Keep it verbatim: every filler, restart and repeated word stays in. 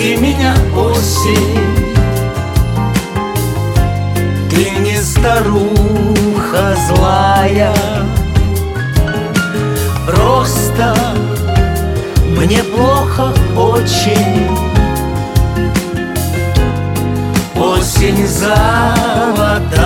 Прости меня, осень, ты не старуха злая, просто мне плохо очень. Осень золотая,